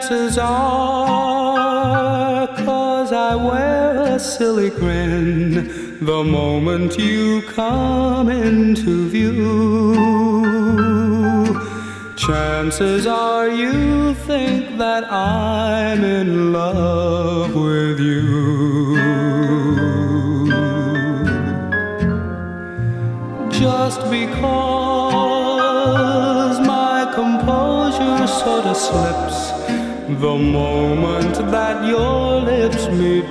Chances are, 'cause I wear a silly grin the moment you come into view. Chances are you think that I'm in love with you. Just because my composure sort of slips the moment that your lips meet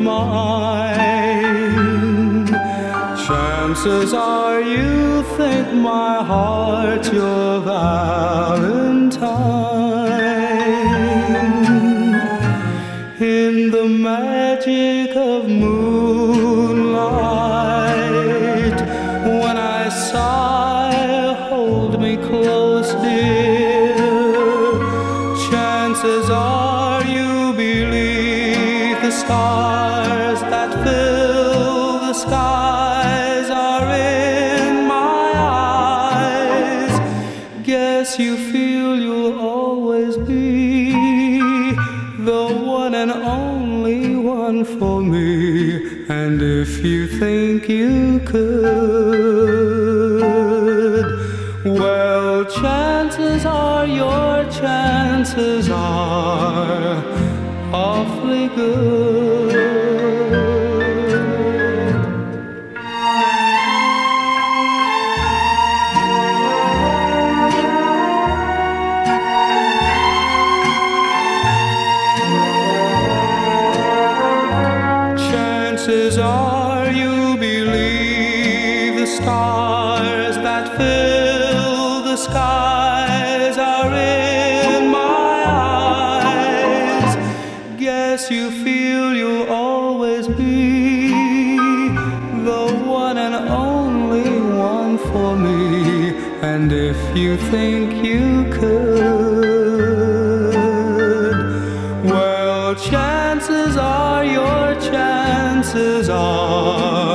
mine. Chances are you think my heart's your Valentine. In the magic of moonlight, when I sigh, hold me close, dear. Chances are you believe the stars that fill the skies are in my eyes. Guess you feel you'll always be the one and only one for me. And if you think you could, well, chances are your chances are awfully good. Chances are you believe the stars that fill the skies are in my eyes. Guess you feel you'll always be the one and only one for me. And if you think you could, well, chances are your chances are